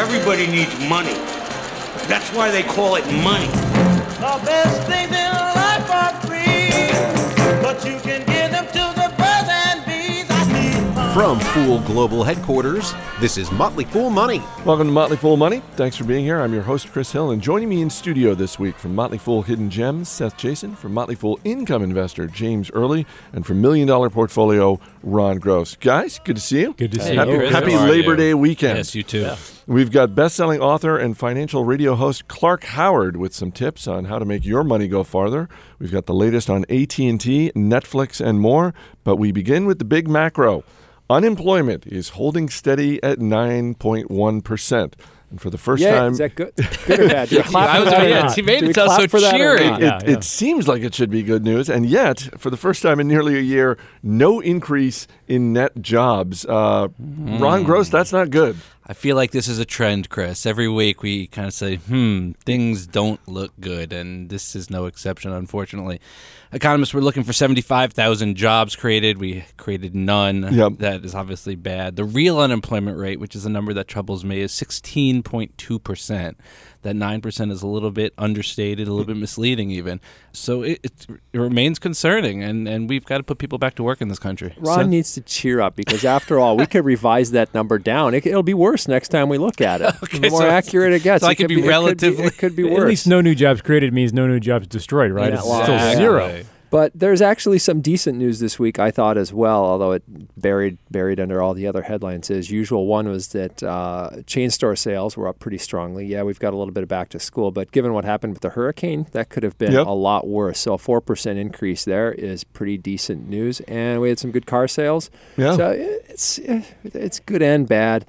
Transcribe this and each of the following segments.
Everybody needs money. That's why they call it money. The best things in life are free, but you can give them to the birds and bees. I need money. From Fool Global Headquarters, this is Motley Fool Money. Welcome to Motley Fool Money. Thanks for being here. I'm your host, Chris Hill, and joining me in studio this week from Motley Fool Hidden Gems, Seth Jason, from Motley Fool Income Investor, James Early, and from $1 Million Portfolio, Ron Gross. Guys, good to see you. Good to see you. Happy Labor Day weekend. Yes, you too. Yeah. We've got best-selling author and financial radio host Clark Howard with some tips on how to make your money go farther. We've got the latest on AT&T, Netflix, and more. But we begin with the big macro. Unemployment is holding steady at 9.1%. And for the first time... Is that good? Good or bad? Do we clap for that or not? He made Do we it sound clap so for that or cheery. not? It seems like it should be good news, and yet, for the first time in nearly a year, no increase in net jobs. Ron Gross, that's not good. I feel like this is a trend, Chris. Every week we kind of say, things don't look good, and this is no exception, unfortunately. Economists were looking for 75,000 jobs created. We created none. Yep. That is obviously bad. The real unemployment rate, which is a number that troubles me, is 16.2%. That 9% is a little bit understated, a little bit misleading even. So it remains concerning, and we've got to put people back to work in this country. Ron needs to cheer up because, after all, we could revise that number down. It'll be worse next time we look at it. Okay, the more accurate it gets. So I could be relatively... It could be worse. At least no new jobs created means no new jobs destroyed, right? Yeah, It's well, still zero. But there's actually some decent news this week, I thought, as well, although it buried under all the other headlines as usual. One was that chain store sales were up pretty strongly. Yeah, we've got a little bit of back to school, but given what happened with the hurricane, that could have been a lot worse. So a 4% increase there is pretty decent news. And we had some good car sales. Yeah. So it's good and bad.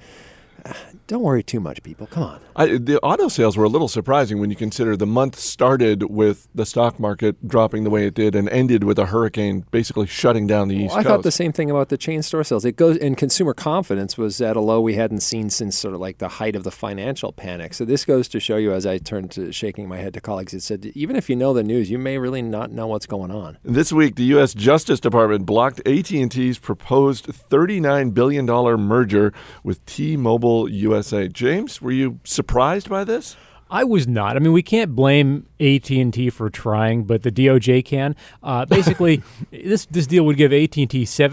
Don't worry too much, people. Come on. The auto sales were a little surprising when you consider the month started with the stock market dropping the way it did and ended with a hurricane basically shutting down the East Coast. I thought the same thing about the chain store sales. It goes, and consumer confidence was at a low we hadn't seen since sort of like the height of the financial panic. So this goes to show you, as I turned to shaking my head to colleagues, it said, even if you know the news, you may really not know what's going on. This week, the U.S. Justice Department blocked AT&T's proposed $39 billion merger with T-Mobile USA. James, were you surprised by this? I was not. I mean, we can't blame AT&T for trying, but the DOJ can. Basically, this deal would give AT&T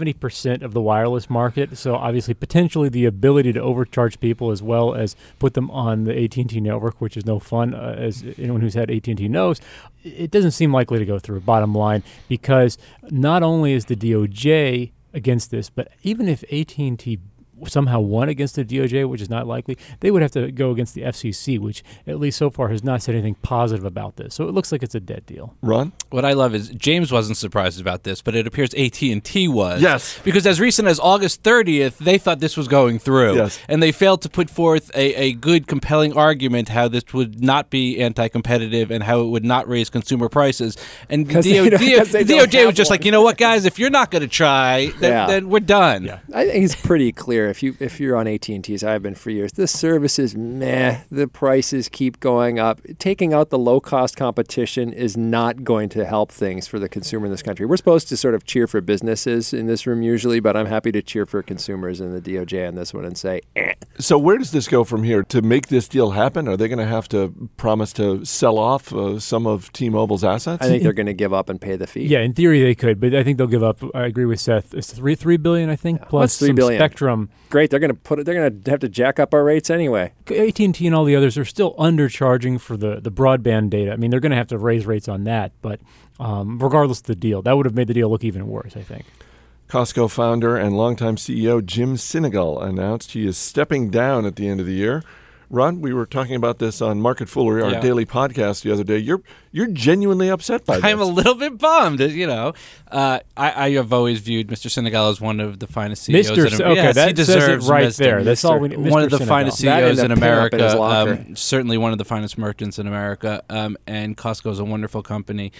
70% of the wireless market, so obviously potentially the ability to overcharge people as well as put them on the AT&T network, which is no fun, as anyone who's had AT&T knows. It doesn't seem likely to go through, bottom line, because not only is the DOJ against this, but even if AT&T somehow won against the DOJ, which is not likely, they would have to go against the FCC, which at least so far has not said anything positive about this. So it looks like it's a dead deal. Ron? What I love is James wasn't surprised about this, but it appears AT&T was. Yes. Because as recent as August 30th, they thought this was going through. Yes. And they failed to put forth a good, compelling argument how this would not be anti-competitive and how it would not raise consumer prices. And the DOJ was just like, you know what, guys, if you're not going to try, then we're done. Yeah. I think it's pretty clear if you're on AT&T, as I've been for years, the service is meh. The prices keep going up. Taking out the low-cost competition is not going to help things for the consumer in this country. We're supposed to sort of cheer for businesses in this room usually, but I'm happy to cheer for consumers in the DOJ on this one and say, So where does this go from here? To make this deal happen, are they going to have to promise to sell off some of T-Mobile's assets? I think they're going to give up and pay the fee. Yeah, in theory they could, but I think they'll give up. I agree with Seth. It's $3 billion, I think, plus $3 some billion? spectrum. Great, they're going to have to jack up our rates anyway. AT&T and all the others are still undercharging for the broadband data. I mean, they're going to have to raise rates on that, but regardless of the deal, that would have made the deal look even worse, I think. Costco founder and longtime CEO Jim Sinegal announced he is stepping down at the end of the year. Ron, we were talking about this on Market Foolery, our daily podcast the other day. You're genuinely upset by this. I'm a little bit bummed. I have always viewed Mr. Sinegal as one of the finest CEOs in America. Okay, yes, that he deserves says it right there. That's all we need. One of the finest CEOs in America. In certainly one of the finest merchants in America. And Costco is a wonderful company.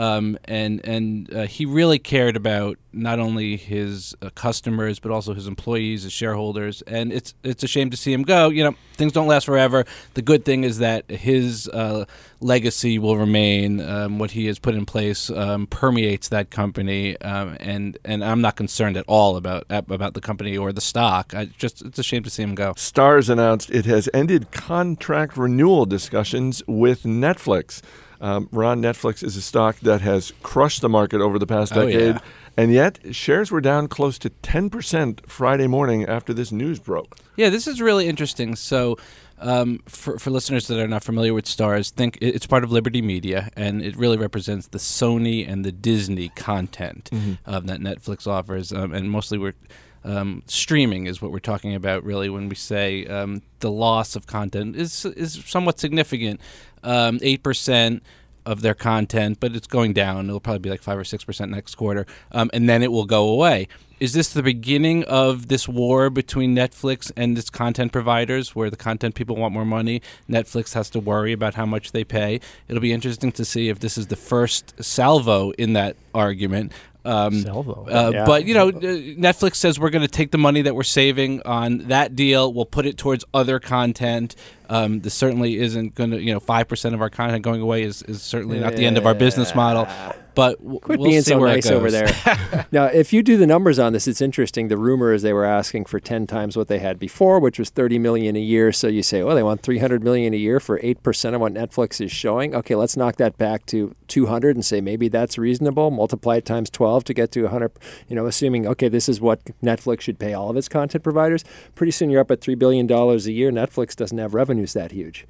And he really cared about not only his customers but also his employees, his shareholders. And it's a shame to see him go. Things don't last forever. The good thing is that his legacy will remain Remain, what he has put in place permeates that company, and I'm not concerned at all about the company or the stock. It's a shame to see him go. Starz announced it has ended contract renewal discussions with Netflix. Ron, Netflix is a stock that has crushed the market over the past decade, and yet shares were down close to 10% Friday morning after this news broke. Yeah, this is really interesting. So for listeners that are not familiar with Starz, think it's part of Liberty Media, and it really represents the Sony and the Disney content that Netflix offers, and mostly we're streaming is what we're talking about really when we say the loss of content is somewhat significant. 8% of their content, but it's going down. It'll probably be like 5 or 6% next quarter, and then it will go away. Is this the beginning of this war between Netflix and its content providers, where the content people want more money? Netflix has to worry about how much they pay. It'll be interesting to see if this is the first salvo in that argument. Salvo. But, Netflix says we're going to take the money that we're saving on that deal. We'll put it towards other content. This certainly isn't going to, 5% of our content going away is certainly not the end of our business model. But Quit we'll being see so where nice it goes. over there. Now, if you do the numbers on this, it's interesting. The rumor is they were asking for 10 times what they had before, which was $30 million a year. So you say, they want $300 million a year for 8% of what Netflix is showing. Okay, let's knock that back to 200 and say maybe that's reasonable. Multiply it times 12 to get to 100. Assuming this is what Netflix should pay all of its content providers. Pretty soon you're up at $3 billion a year. Netflix doesn't have revenues that huge.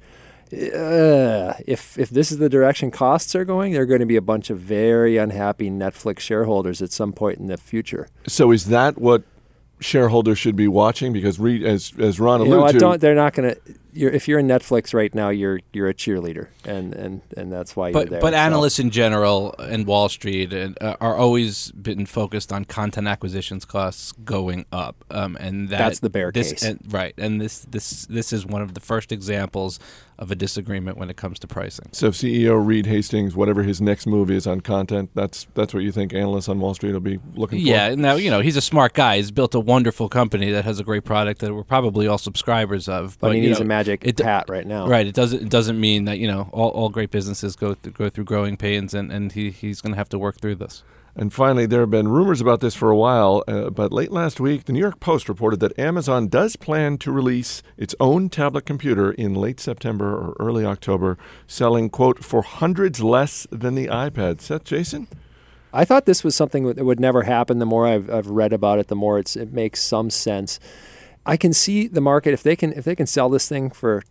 If this is the direction costs are going, there are going to be a bunch of very unhappy Netflix shareholders at some point in the future. So is that what shareholders should be watching? Because as Ron alluded to, they're not going to. If you're in Netflix right now, you're a cheerleader, and that's why you're there. But analysts in general and Wall Street are always been focused on content acquisitions costs going up, and that's the bear case, right? And this is one of the first examples of a disagreement when it comes to pricing. So CEO Reed Hastings, whatever his next move is on content, that's what you think analysts on Wall Street will be looking for? Yeah, now, he's a smart guy. He's built a wonderful company that has a great product that we're probably all subscribers of. But he needs a magic hat right now. Right. It doesn't mean that, all great businesses go through growing pains, and he's going to have to work through this. And finally, there have been rumors about this for a while, but late last week, the New York Post reported that Amazon does plan to release its own tablet computer in late September or early October, selling, quote, for hundreds less than the iPad. Seth, Jason? I thought this was something that would never happen. The more I've read about it, the more it makes some sense. I can see the market if they can sell this thing for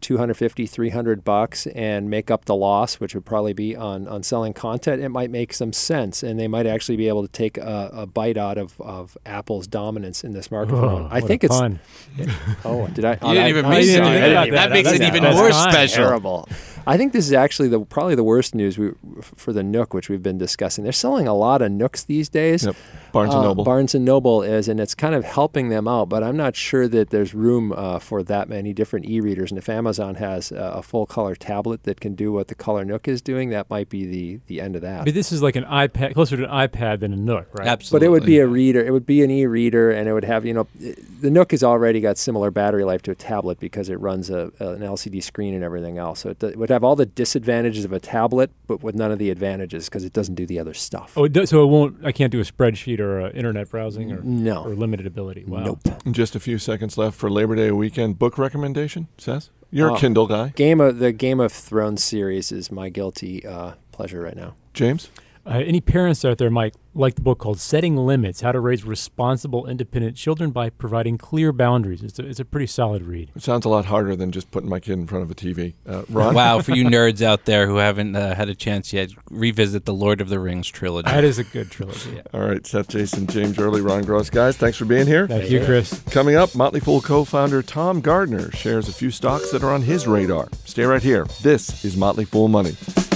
$250-$300 and make up the loss, which would probably be on selling content. It might make some sense, and they might actually be able to take a bite out of Apple's dominance in this market. I think it's fun. Oh, did I? You didn't even mention it. That makes it even more special. Terrible. I think this is actually probably the worst news for the Nook, which we've been discussing. They're selling a lot of Nooks these days. Yep. Barnes & Noble. Barnes & Noble is, and it's kind of helping them out, but I'm not sure that there's room for that many different e-readers. And if Amazon has a full-color tablet that can do what the Color Nook is doing, that might be the end of that. But this is like an iPad, closer to an iPad than a Nook, right? Absolutely. But it would be a reader. It would be an e-reader, and it would have, the Nook has already got similar battery life to a tablet because it runs an LCD screen and everything else. So it would have all the disadvantages of a tablet, but with none of the advantages because it doesn't do the other stuff. Oh, it does, so it won't. I can't do a spreadsheet or internet browsing or No. or limited ability. Wow. Nope. Just a few seconds left for Labor Day weekend. Book recommendation, Seth? You're a Kindle guy. The Game of Thrones series is my guilty pleasure right now. James? Any parents out there might like the book called Setting Limits, How to Raise Responsible, Independent Children by Providing Clear Boundaries. It's a pretty solid read. It sounds a lot harder than just putting my kid in front of a TV. Ron? Wow, for you nerds out there who haven't had a chance yet, revisit the Lord of the Rings trilogy. That is a good trilogy. Yeah. All right, Seth, Jason, James Early, Ron Gross. Guys, thanks for being here. Thank you, Chris. Coming up, Motley Fool co-founder Tom Gardner shares a few stocks that are on his radar. Stay right here. This is Motley Fool Money.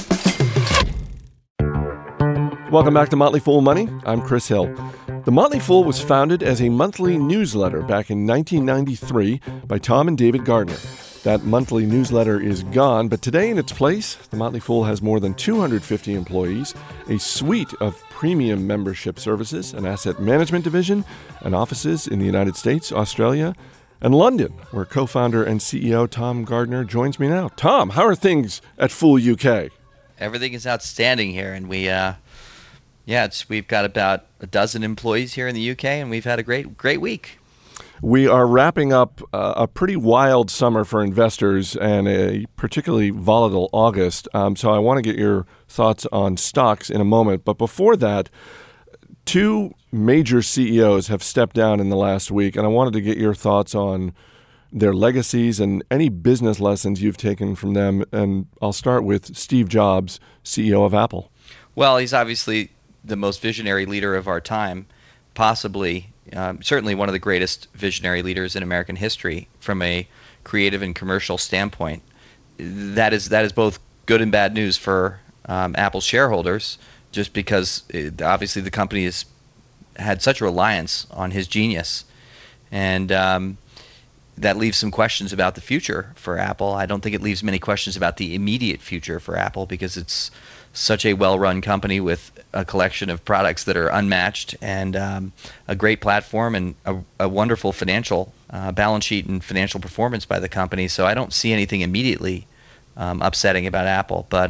Welcome back to Motley Fool Money. I'm Chris Hill. The Motley Fool was founded as a monthly newsletter back in 1993 by Tom and David Gardner. That monthly newsletter is gone, but today in its place, the Motley Fool has more than 250 employees, a suite of premium membership services, an asset management division, and offices in the United States, Australia, and London, where co-founder and CEO Tom Gardner joins me now. Tom, how are things at Fool UK? Everything is outstanding here, and we've got about a dozen employees here in the UK, and we've had a great week. We are wrapping up a pretty wild summer for investors and a particularly volatile August. So I want to get your thoughts on stocks in a moment. But before that, two major CEOs have stepped down in the last week, and I wanted to get your thoughts on their legacies and any business lessons you've taken from them. And I'll start with Steve Jobs, CEO of Apple. Well, he's obviously the most visionary leader of our time, possibly. Certainly one of the greatest visionary leaders in American history from a creative and commercial standpoint. That is both good and bad news for Apple shareholders, just because obviously the company has had such a reliance on his genius. And that leaves some questions about the future for Apple. I don't think it leaves many questions about the immediate future for Apple, because it's such a well-run company with a collection of products that are unmatched, and a great platform, and a wonderful financial balance sheet and financial performance by the company. So I don't see anything immediately upsetting about Apple. But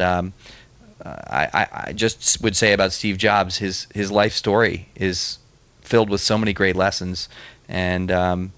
I just would say about Steve Jobs, his life story is filled with so many great lessons, and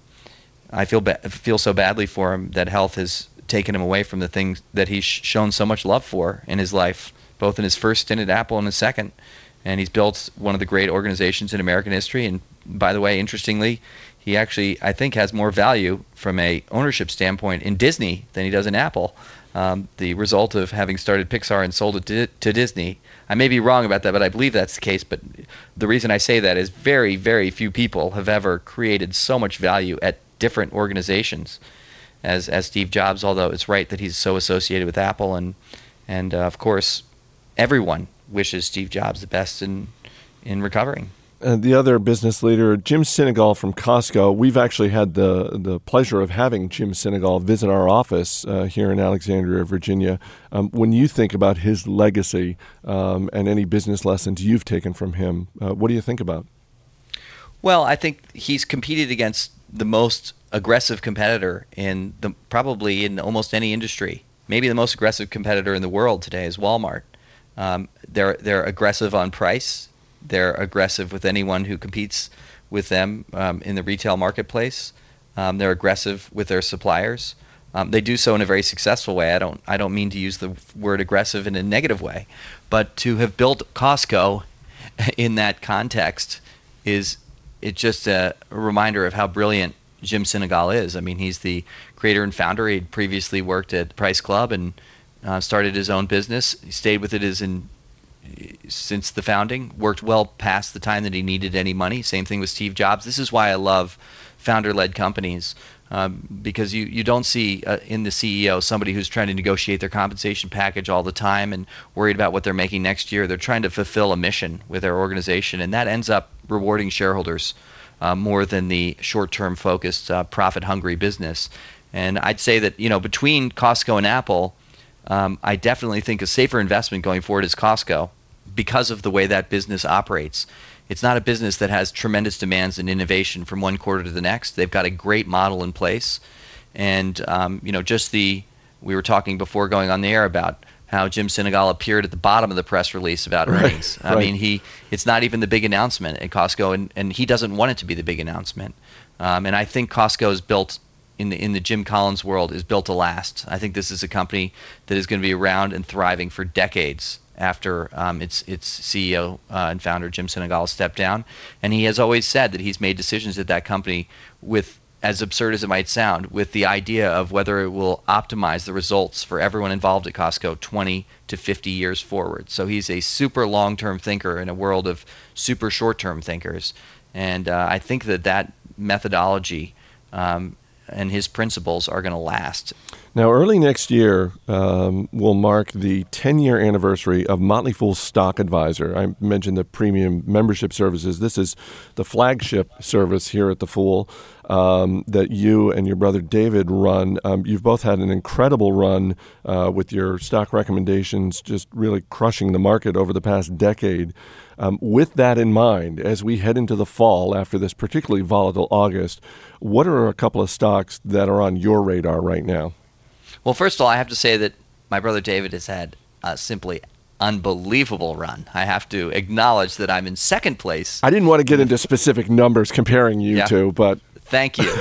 I feel so badly for him that health has taken him away from the things that he's shown so much love for in his life, both in his first stint at Apple and his second. And he's built one of the great organizations in American history. And by the way, interestingly, he actually, I think, has more value from a ownership standpoint in Disney than he does in Apple. The result of having started Pixar and sold it to Disney. I may be wrong about that, but I believe that's the case. But the reason I say that is very, very few people have ever created so much value at different organizations as Steve Jobs, although it's right that he's so associated with Apple. And of course, everyone wishes Steve Jobs the best in recovering. The other business leader, Jim Sinegal from Costco. We've actually had the pleasure of having Jim Sinegal visit our office here in Alexandria, Virginia. When you think about his legacy and any business lessons you've taken from him, what do you think about? Well, I think he's competed against the most aggressive competitor probably in almost any industry. Maybe the most aggressive competitor in the world today is Walmart. They're aggressive on price. They're aggressive with anyone who competes with them in the retail marketplace. They're aggressive with their suppliers. They do so in a very successful way. I don't mean to use the word aggressive in a negative way, but to have built Costco in that context is just a reminder of how brilliant Jim Sinegal is. I mean, he's the creator and founder. He'd previously worked at Price Club and started his own business. He stayed with it since the founding, worked well past the time that he needed any money. Same thing with Steve Jobs. This is why I love founder-led companies, because you don't see in the CEO somebody who's trying to negotiate their compensation package all the time and worried about what they're making next year. They're trying to fulfill a mission with their organization, and that ends up rewarding shareholders more than the short-term focused, profit-hungry business. And I'd say that between Costco and Apple, I definitely think a safer investment going forward is Costco, because of the way that business operates. It's not a business that has tremendous demands and innovation from one quarter to the next. They've got a great model in place. And, we were talking before going on the air about how Jim Sinegal appeared at the bottom of the press release about earnings. Right. I mean, it's not even the big announcement at Costco, and he doesn't want it to be the big announcement. And I think Costco is built in the Jim Collins world is built to last. I think this is a company that is going to be around and thriving for decades after its CEO and founder Jim Sinegal stepped down. And he has always said that he's made decisions at that company with, as absurd as it might sound, with the idea of whether it will optimize the results for everyone involved at Costco 20 to 50 years forward. So he's a super long-term thinker in a world of super short-term thinkers. And I think that methodology and his principles are going to last. Now, early next year will mark the 10-year anniversary of Motley Fool's Stock Advisor. I mentioned the premium membership services. This is the flagship service here at The Fool that you and your brother David run. You've both had an incredible run with your stock recommendations, just really crushing the market over the past decade. With that in mind, as we head into the fall after this particularly volatile August, what are a couple of stocks that are on your radar right now? Well, first of all, I have to say that my brother David has had simply unbelievable run. I have to acknowledge that I'm in second place. I didn't want to get into specific numbers comparing you two, but... Thank you.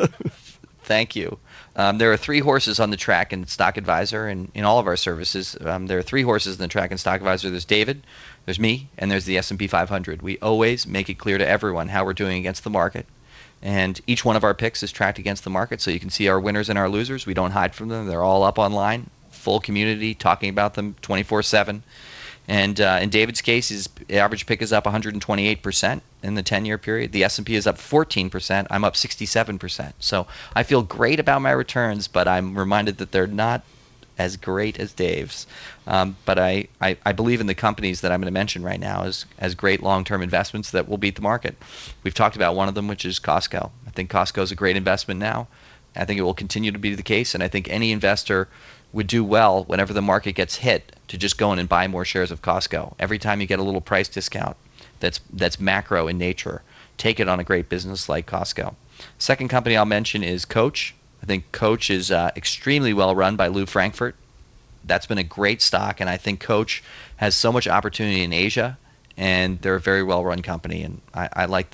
Thank you. There are 3 horses on the track in Stock Advisor and in all of our services. There are 3 horses in the track in Stock Advisor. There's David, there's me, and there's the S&P 500. We always make it clear to everyone how we're doing against the market. And each one of our picks is tracked against the market, so you can see our winners and our losers. We don't hide from them. They're all up online, full community, talking about them 24/7. And in David's case, his average pick is up 128% in the 10-year period. The S&P is up 14%. I'm up 67%. So I feel great about my returns, but I'm reminded that they're not as great as Dave's. But I believe in the companies that I'm going to mention right now as great long-term investments that will beat the market. We've talked about one of them, which is Costco. I think Costco is a great investment now. I think it will continue to be the case, and I think any investor would do well whenever the market gets hit to just go in and buy more shares of Costco. Every time you get a little price discount that's macro in nature, take it on a great business like Costco. Second company I'll mention is Coach. I think Coach is extremely well run by Lou Frankfurt. That's been a great stock, and I think Coach has so much opportunity in Asia, and they're a very well run company, and I like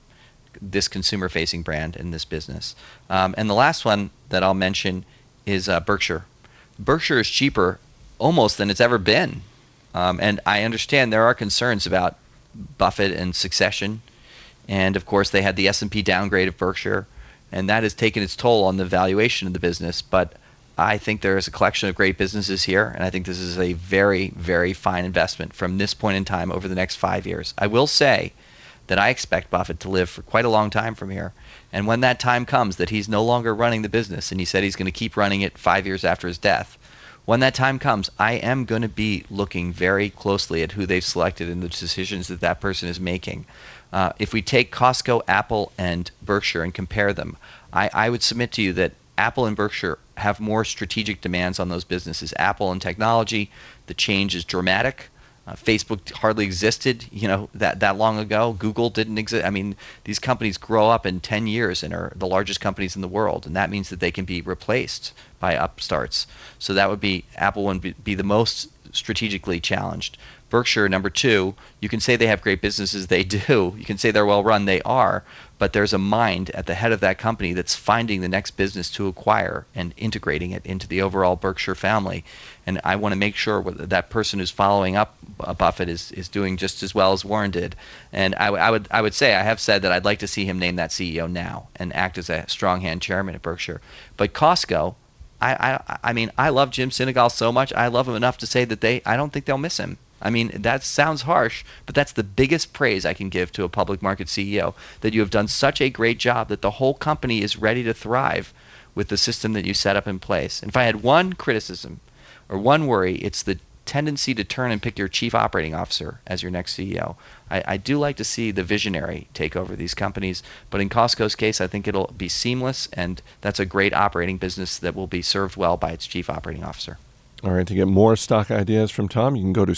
this consumer-facing brand in this business. And the last one that I'll mention is Berkshire. Berkshire is cheaper almost than it's ever been. And I understand there are concerns about Buffett and succession. And, of course, they had the S&P downgrade of Berkshire, and that has taken its toll on the valuation of the business. But I think there is a collection of great businesses here, and I think this is a very, very fine investment from this point in time over the next 5 years. I will say that I expect Buffett to live for quite a long time from here. And when that time comes that he's no longer running the business, and he said he's going to keep running it 5 years after his death, when that time comes, I am going to be looking very closely at who they've selected and the decisions that that person is making. If we take Costco, Apple, and Berkshire and compare them, I would submit to you that Apple and Berkshire have more strategic demands on those businesses. Apple and technology, the change is dramatic. Facebook hardly existed, that long ago. Google didn't exist. I mean, these companies grow up in 10 years and are the largest companies in the world, and that means that they can be replaced by upstarts. So that would be Apple would be the most strategically challenged. Berkshire, number 2, you can say they have great businesses. They do. You can say they're well run. They are. But there's a mind at the head of that company that's finding the next business to acquire and integrating it into the overall Berkshire family. And I want to make sure that person who's following up Buffett is doing just as well as Warren did. And I would say, I have said that I'd like to see him name that CEO now and act as a strong hand chairman at Berkshire. But Costco, I mean, I love Jim Sinegal so much. I love him enough to say that I don't think they'll miss him. I mean, that sounds harsh, but that's the biggest praise I can give to a public market CEO, that you have done such a great job that the whole company is ready to thrive with the system that you set up in place. And if I had one criticism or one worry, it's the tendency to turn and pick your chief operating officer as your next CEO. I do like to see the visionary take over these companies, but in Costco's case, I think it'll be seamless, and that's a great operating business that will be served well by its chief operating officer. All right, to get more stock ideas from Tom, you can go to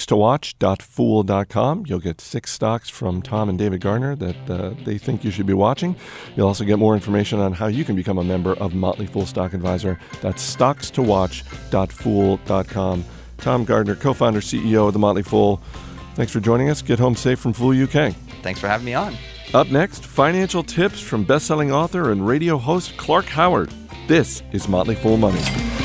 stockstowatch.fool.com. You'll get 6 stocks from Tom and David Gardner that they think you should be watching. You'll also get more information on how you can become a member of Motley Fool Stock Advisor. That's stockstowatch.fool.com. Tom Gardner, co-founder, CEO of the Motley Fool. Thanks for joining us. Get home safe from Fool UK. Thanks for having me on. Up next, financial tips from best-selling author and radio host Clark Howard. This is Motley Fool Money.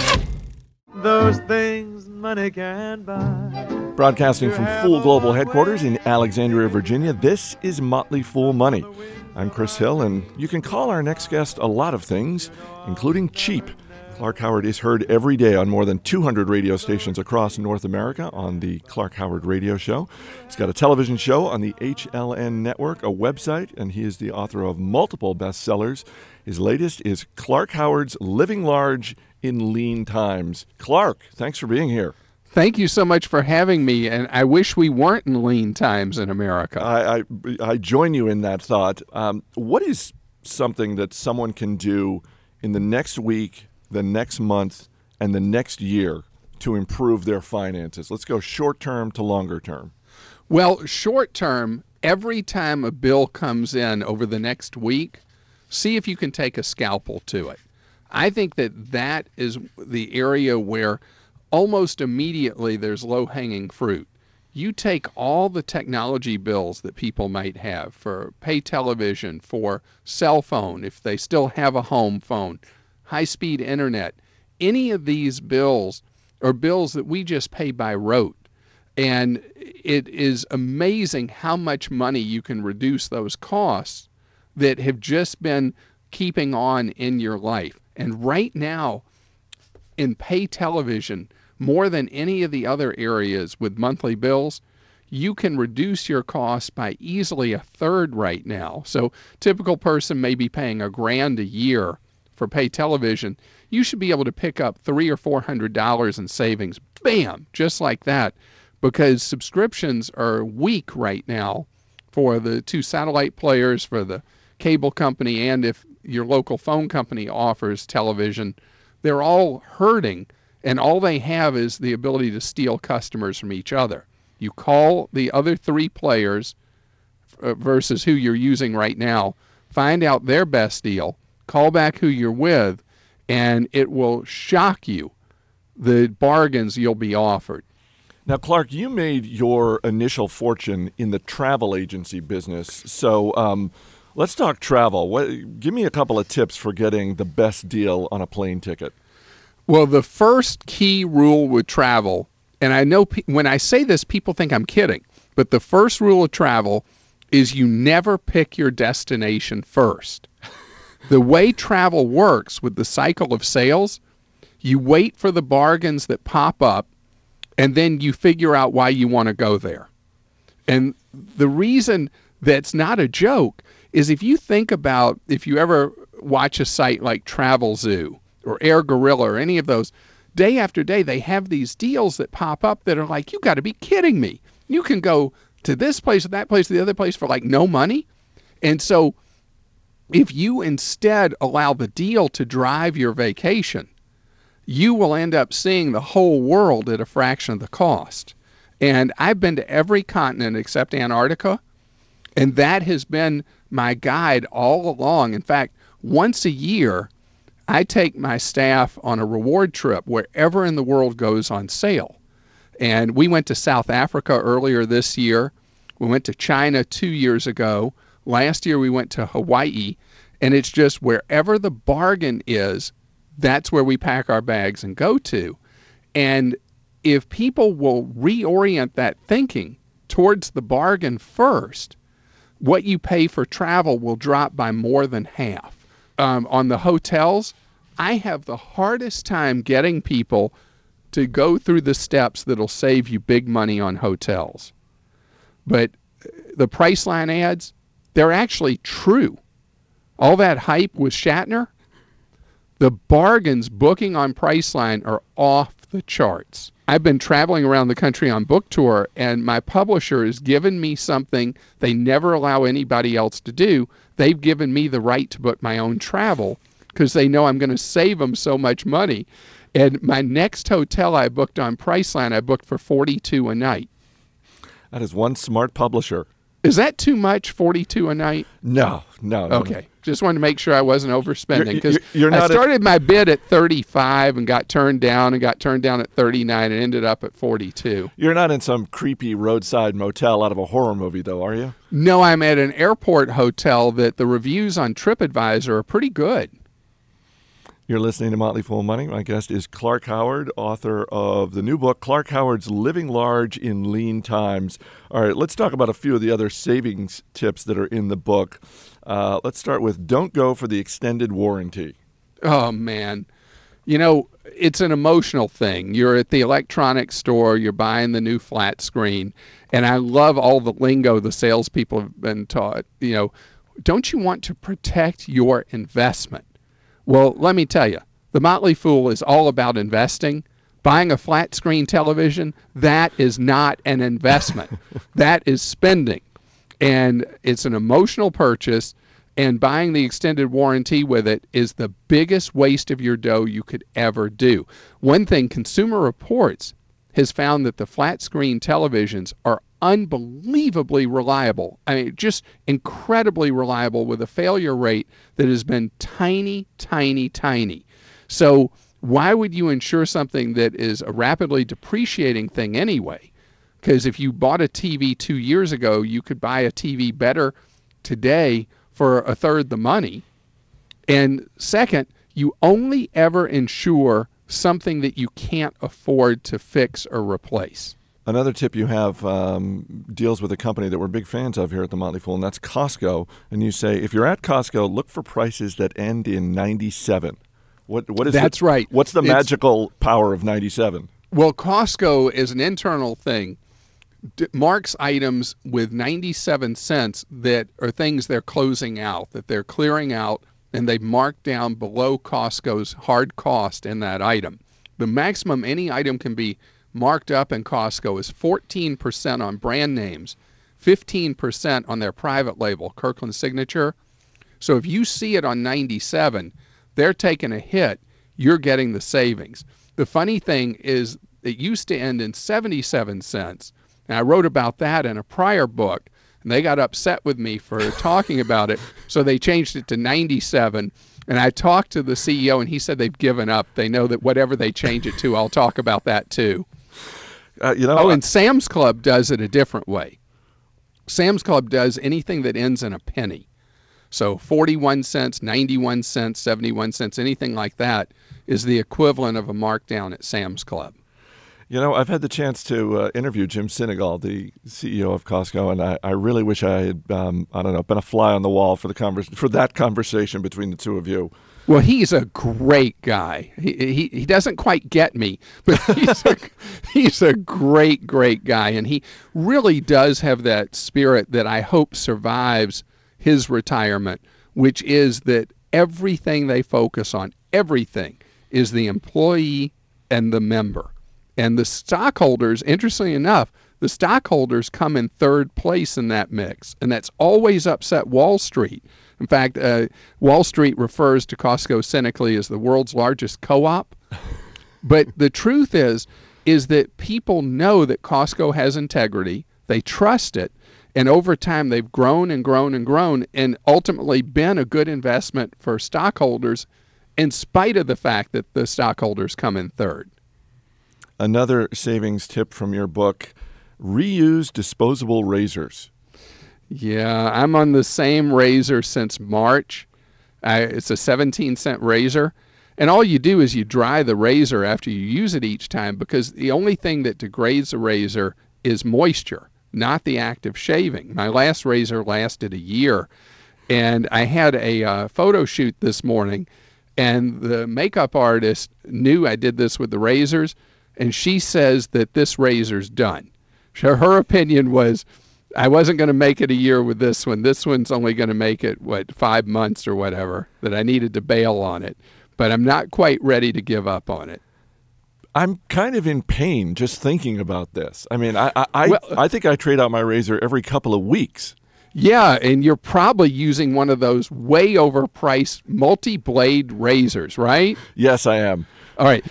Those things money can buy. Broadcasting from Fool Global Headquarters in Alexandria, Virginia, this is Motley Fool Money. I'm Chris Hill, and you can call our next guest a lot of things, including cheap. Clark Howard is heard every day on more than 200 radio stations across North America on the Clark Howard Radio Show. He's got a television show on the HLN network, a website, and he is the author of multiple bestsellers. His latest is Clark Howard's Living Large in Lean Times. Clark, thanks for being here. Thank you so much for having me, and I wish we weren't in lean times in America. I join you in that thought. What is something that someone can do in the next week, the next month, and the next year to improve their finances? Let's go short term to longer term. Well, short term, every time a bill comes in over the next week, see if you can take a scalpel to it. I think that is the area where almost immediately there's low-hanging fruit. You take all the technology bills that people might have for pay television, for cell phone, if they still have a home phone, high-speed internet, any of these bills are bills that we just pay by rote. And it is amazing how much money you can reduce those costs that have just been keeping on in your life. And right now, in pay television, more than any of the other areas with monthly bills, you can reduce your costs by easily a third right now. So typical person may be paying $1,000 a year for pay television. You should be able to pick up $300 or $400 in savings, bam, just like that, because subscriptions are weak right now for the 2 satellite players, for the cable company, and if your local phone company offers television, they're all hurting. And all they have is the ability to steal customers from each other. You call the other 3 players versus who you're using right now, find out their best deal, call back who you're with, and it will shock you the bargains you'll be offered. Now, Clark, you made your initial fortune in the travel agency business. So let's talk travel. Give me a couple of tips for getting the best deal on a plane ticket. Well, the first key rule with travel, and I know when I say this, people think I'm kidding, but the first rule of travel is you never pick your destination first. The way travel works with the cycle of sales, you wait for the bargains that pop up, and then you figure out why you want to go there. And the reason that's not a joke is if you think about, if you ever watch a site like TravelZoo, or Air Gorilla, or any of those, day after day, they have these deals that pop up that are like, you got to be kidding me. You can go to this place, or that place, or the other place for like no money. And so if you instead allow the deal to drive your vacation, you will end up seeing the whole world at a fraction of the cost. And I've been to every continent except Antarctica, and that has been my guide all along. In fact, once a year, I take my staff on a reward trip wherever in the world goes on sale. And we went to South Africa earlier this year. We went to China 2 years ago. Last year we went to Hawaii. And it's just wherever the bargain is, that's where we pack our bags and go to. And if people will reorient that thinking towards the bargain first, what you pay for travel will drop by more than half. On the hotels, I have the hardest time getting people to go through the steps that'll save you big money on hotels. But the Priceline ads, they're actually true. All that hype with Shatner, the bargains booking on Priceline are off the charts. I've been traveling around the country on book tour, and my publisher has given me something they never allow anybody else to do. They've given me the right to book my own travel because they know I'm going to save them so much money. And my next hotel I booked on Priceline, I booked for $42 a night. That is one smart publisher. Is that too much, $42 a night? No. Okay. Just wanted to make sure I wasn't overspending, because I started my bid at 35 and got turned down at 39 and ended up at 42. You're not in some creepy roadside motel out of a horror movie, though, are you? No, I'm at an airport hotel that the reviews on TripAdvisor are pretty good. You're listening to Motley Fool Money. My guest is Clark Howard, author of the new book, Clark Howard's Living Large in Lean Times. All right, let's talk about a few of the other savings tips that are in the book. Let's start with don't go for the extended warranty. Oh, man. You know, it's an emotional thing. You're at the electronics store, you're buying the new flat screen, and I love all the lingo the salespeople have been taught. You know, don't you want to protect your investment? Well, let me tell you, the Motley Fool is all about investing. Buying a flat screen television, that is not an investment. That is spending. And it's an emotional purchase, and buying the extended warranty with it is the biggest waste of your dough you could ever do. One thing, Consumer Reports has found that the flat screen televisions are unbelievably reliable. I mean, just incredibly reliable, with a failure rate that has been tiny, tiny, tiny. So Why would you insure something that is a rapidly depreciating thing anyway? Because if you bought a TV 2 years ago, you could buy a TV better today for a third the money. And second, you only ever insure something that you can't afford to fix or replace. Another tip you have deals with a company that we're big fans of here at The Motley Fool, and that's Costco. And you say, if you're at Costco, look for prices that end in 97. What is That's right. What's the magical power of 97? Well, Costco is an internal thing. Marks items with 97 cents that are things they're closing out, that they're clearing out, and they mark down below Costco's hard cost in that item. The maximum any item can be marked up in Costco is 14% on brand names, 15% on their private label, Kirkland Signature. So if you see it on 97, they're taking a hit, you're getting the savings. The funny thing is it used to end in 77 cents. And I wrote about that in a prior book, and they got upset with me for talking about it, so they changed it to 97. And I talked to the CEO, and he said they've given up. They know that whatever they change it to, I'll talk about that too. And Sam's Club does it a different way. Sam's Club does anything that ends in a penny. So 41 cents, 91 cents, 71 cents, anything like that is the equivalent of a markdown at Sam's Club. You know, I've had the chance to interview Jim Sinegal, the CEO of Costco, and I really wish I had, been a fly on the wall for that conversation between the two of you. Well, he's a great guy. He doesn't quite get me, but he's a great guy, and he really does have that spirit that I hope survives his retirement, which is that everything they focus on, everything, is the employee and the member. And the stockholders, interestingly enough, the stockholders come in third place in that mix, and that's always upset Wall Street. In fact, Wall Street refers to Costco cynically as the world's largest co-op. But the truth is that people know that Costco has integrity. They trust it. And over time, they've grown and grown and grown and ultimately been a good investment for stockholders in spite of the fact that the stockholders come in third. Another savings tip from your book, reuse disposable razors. Yeah, I'm on the same razor since March. It's a 17-cent razor. And all you do is you dry the razor after you use it each time, because the only thing that degrades a razor is moisture, not the act of shaving. My last razor lasted a year, and I had a photo shoot this morning, and the makeup artist knew I did this with the razors, and she says that this razor's done. Her opinion was I wasn't going to make it a year with this one. This one's only going to make it, 5 months or whatever, that I needed to bail on it. But I'm not quite ready to give up on it. I'm kind of in pain just thinking about this. I mean, I think I trade out my razor every couple of weeks. Yeah, and you're probably using one of those way overpriced multi-blade razors, right? Yes, I am. All right,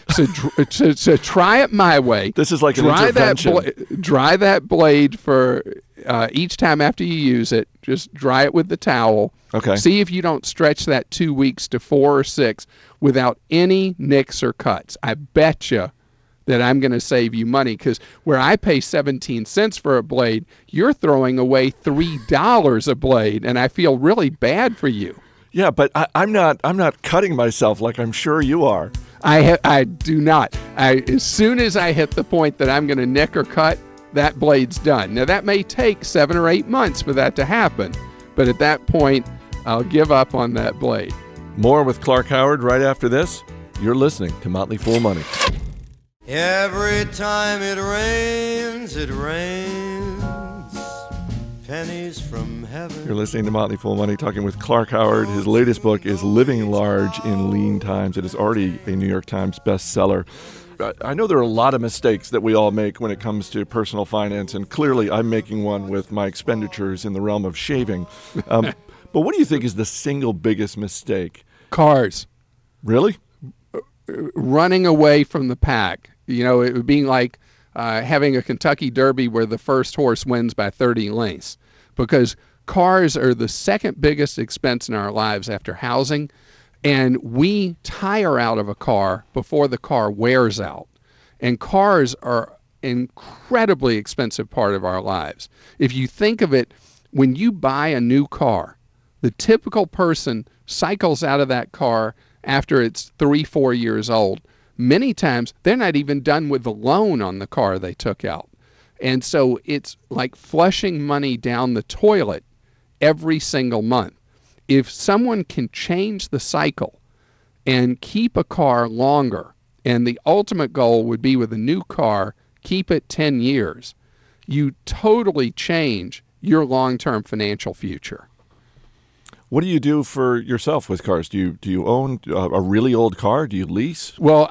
so try it my way. This is like an intervention. Dry that blade for each time after you use it. Just dry it with the towel. Okay. See if you don't stretch that 2 weeks to 4 or 6 without any nicks or cuts. I bet you that I'm going to save you money, because where I pay 17 cents for a blade, you're throwing away $3 a blade, and I feel really bad for you. Yeah, but I'm not cutting myself like I'm sure you are. I do not. As soon as I hit the point that I'm going to nick or cut, that blade's done. Now, that may take 7 or 8 months for that to happen, but at that point, I'll give up on that blade. More with Clark Howard right after this. You're listening to Motley Fool Money. Every time it rains, pennies from heaven. You're listening to Motley Fool Money, talking with Clark Howard. His latest book is Living Large in Lean Times. It is already a New York Times bestseller. I know there are a lot of mistakes that we all make when it comes to personal finance, and clearly I'm making one with my expenditures in the realm of shaving. But what do you think is the single biggest mistake? Cars. Really? Running away from the pack. You know, it being like having a Kentucky Derby where the first horse wins by 30 lengths, because cars are the second biggest expense in our lives after housing. And we tire out of a car before the car wears out. And cars are an incredibly expensive part of our lives. If you think of it, when you buy a new car, the typical person cycles out of that car after it's 3-4 years old. Many times, they're not even done with the loan on the car they took out. And so it's like flushing money down the toilet every single month. If someone can change the cycle and keep a car longer, and the ultimate goal would be with a new car, keep it 10 years, you totally change your long-term financial future. What do you do for yourself with cars? Do you own a really old car? Do you lease? Well,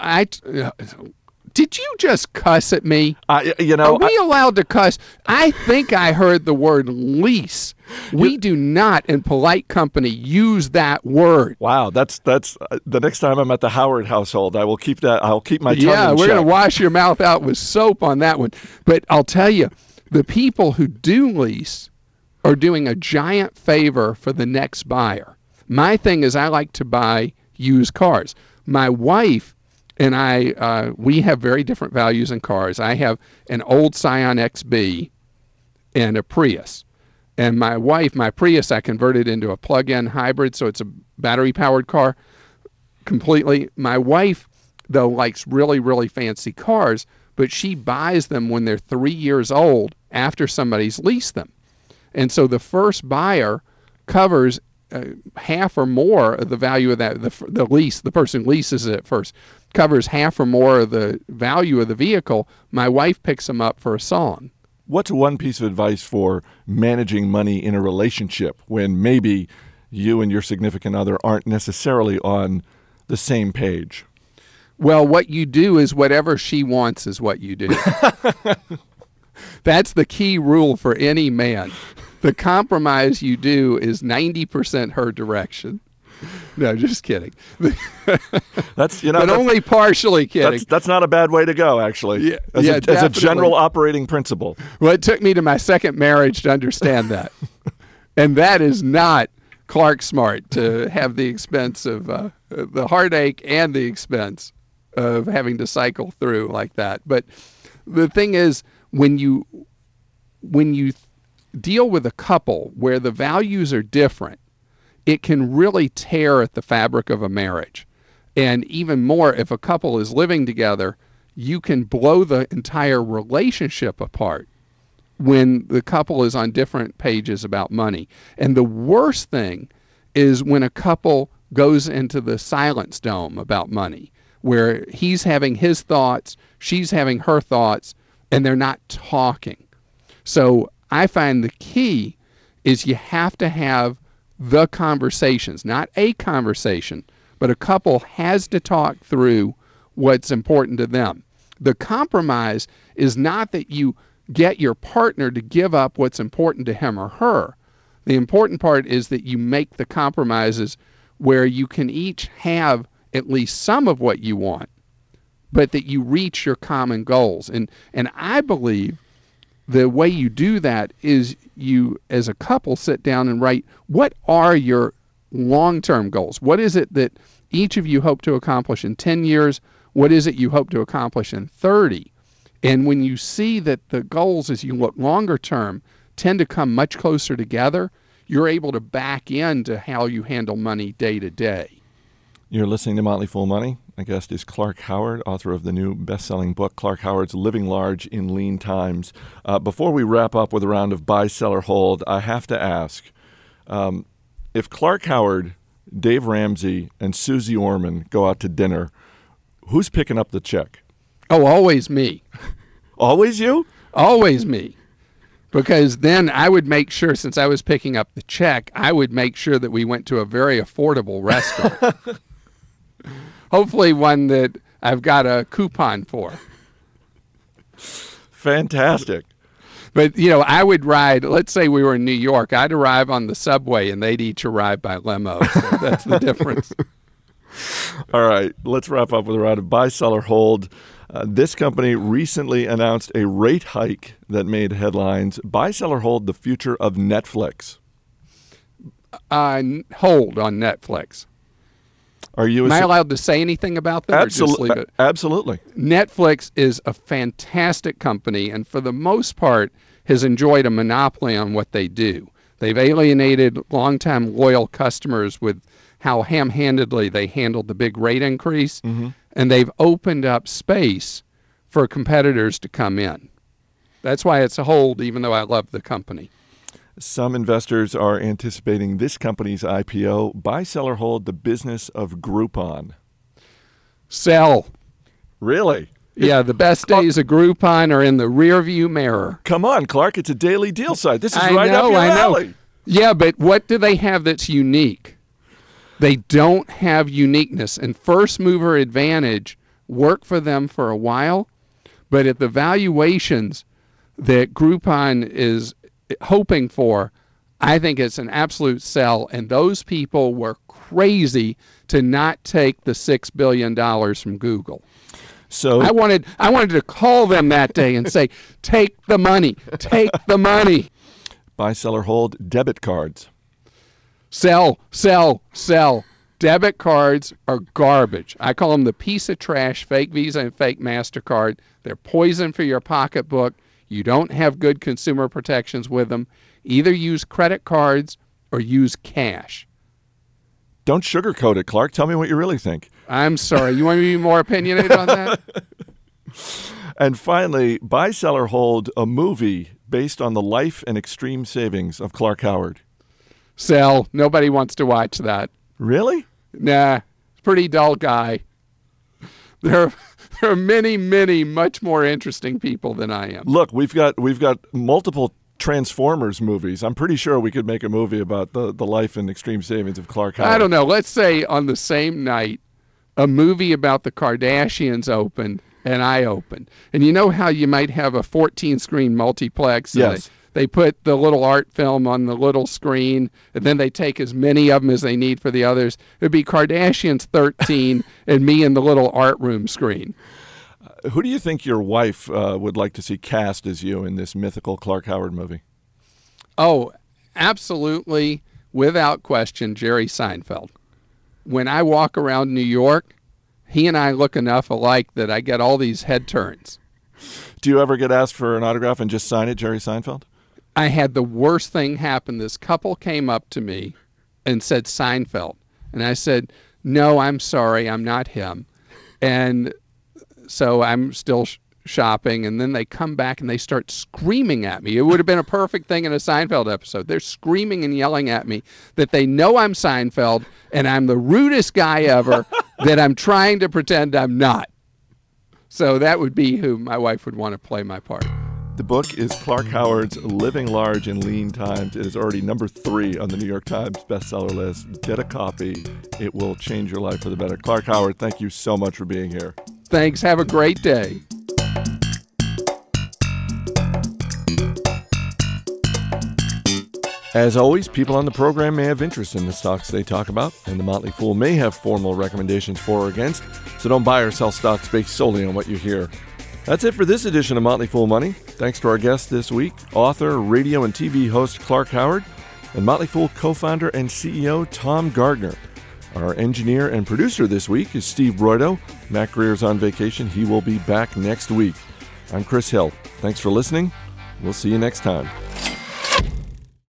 did you just cuss at me? Are we allowed to cuss? I think I heard the word lease. We do not, in polite company, use that word. Wow, that's the next time I'm at the Howard household, I will keep that. I'll keep my tongue in Yeah, we're check. going to wash your mouth out with soap on that one. But I'll tell you, the people who do lease are doing a giant favor for the next buyer. My thing is I like to buy used cars. My wife and I, we have very different values in cars. I have an old Scion XB and a Prius. And my wife, my Prius, I converted into a plug-in hybrid, so it's a battery-powered car completely. My wife, though, likes really, really fancy cars, but she buys them when they're 3 years old after somebody's leased them. And so the first buyer covers half or more of the value of that, the lease, the person leases it first, covers half or more of the value of the vehicle. My wife picks them up for a song. What's one piece of advice for managing money in a relationship when maybe you and your significant other aren't necessarily on the same page? Well, what you do is whatever she wants is what you do. That's the key rule for any man. The compromise you do is 90% her direction. No, just kidding. But only partially kidding. That's not a bad way to go, actually. As a general operating principle. Well, it took me to my second marriage to understand that. And that is not Clark smart, to have the expense of the heartache and the expense of having to cycle through like that. But the thing is, when you deal with a couple where the values are different, it can really tear at the fabric of a marriage. And even more, if a couple is living together, you can blow the entire relationship apart when the couple is on different pages about money. And the worst thing is when a couple goes into the silence dome about money, where he's having his thoughts, she's having her thoughts, and they're not talking. So I find the key is you have to have the conversations, not a conversation, but a couple has to talk through what's important to them. The compromise is not that you get your partner to give up what's important to him or her. The important part is that you make the compromises where you can each have at least some of what you want, but that you reach your common goals. And I believe the way you do that is you, as a couple, sit down and write, what are your long-term goals? What is it that each of you hope to accomplish in 10 years? What is it you hope to accomplish in 30? And when you see that the goals, as you look longer term, tend to come much closer together, you're able to back into how you handle money day to day. You're listening to Motley Fool Money. My guest is Clark Howard, author of the new best-selling book, Clark Howard's Living Large in Lean Times. Before we wrap up with a round of buy, sell, or hold, I have to ask, if Clark Howard, Dave Ramsey, and Susie Orman go out to dinner, who's picking up the check? Oh, always me. Always you? Always me. Because then I would make sure, since I was picking up the check, I would make sure that we went to a very affordable restaurant. Hopefully one that I've got a coupon for. Fantastic. But, I would ride, let's say we were in New York, I'd arrive on the subway and they'd each arrive by limo. So that's the difference. All right, let's wrap up with a round of buy, sell, or hold. This company recently announced a rate hike that made headlines. Buy, sell, or hold the future of Netflix? Hold on Netflix. Are you? Am I allowed to say anything about them? Absolutely. Or just leave it? Absolutely. Netflix is a fantastic company, and for the most part, has enjoyed a monopoly on what they do. They've alienated longtime loyal customers with how ham-handedly they handled the big rate increase, and they've opened up space for competitors to come in. That's why it's a hold, even though I love the company. Some investors are anticipating this company's IPO. Buy, sell, or hold the business of Groupon. Sell. Really? Yeah, the best days of Groupon are in the rearview mirror. Come on, Clark. It's a daily deal site. This is I right know, up your I know. alley. Yeah, but what do they have that's unique? They don't have uniqueness. And first mover advantage worked for them for a while, but at the valuations that Groupon is hoping for, I think it's an absolute sell. And those people were crazy to not take the $6 billion from Google. So I wanted to call them that day and say, take the money, take the money. buy, sell, or hold debit cards. Sell, sell, sell. Debit cards are garbage. I call them the piece of trash, fake Visa and fake MasterCard. They're poison for your pocketbook. You don't have good consumer protections with them. Either use credit cards or use cash. Don't sugarcoat it, Clark. Tell me what you really think. I'm sorry. You want me to be more opinionated on that? And finally, buy, sell, or hold a movie based on the life and extreme savings of Clark Howard. Sell. Nobody wants to watch that. Really? Nah. Pretty dull guy. There are many, many much more interesting people than I am. Look, we've got multiple Transformers movies. I'm pretty sure we could make a movie about the life and extreme savings of Clark Howard. I don't know. Let's say on the same night, a movie about the Kardashians opened and I opened. And you know how you might have a 14-screen multiplex? Yes. They put the little art film on the little screen, and then they take as many of them as they need for the others. It would be Kardashians 13 and me in the little art room screen. Who do you think your wife would like to see cast as you in this mythical Clark Howard movie? Oh, absolutely, without question, Jerry Seinfeld. When I walk around New York, he and I look enough alike that I get all these head turns. Do you ever get asked for an autograph and just sign it, Jerry Seinfeld? I had the worst thing happen. This couple came up to me and said Seinfeld. And I said, no, I'm sorry, I'm not him. And so I'm still shopping, and then they come back and they start screaming at me. It would have been a perfect thing in a Seinfeld episode. They're screaming and yelling at me that they know I'm Seinfeld and I'm the rudest guy ever, that I'm trying to pretend I'm not. So that would be who my wife would want to play my part. The book is Clark Howard's Living Large in Lean Times. It is already number 3 on the New York Times bestseller list. Get a copy. It will change your life for the better. Clark Howard, thank you so much for being here. Thanks. Have a great day. As always, people on the program may have interest in the stocks they talk about, and the Motley Fool may have formal recommendations for or against, so don't buy or sell stocks based solely on what you hear. That's it for this edition of Motley Fool Money. Thanks to our guest this week, author, radio, and TV host Clark Howard, and Motley Fool co-founder and CEO Tom Gardner. Our engineer and producer this week is Steve Broido. Matt Greer's on vacation. He will be back next week. I'm Chris Hill. Thanks for listening. We'll see you next time.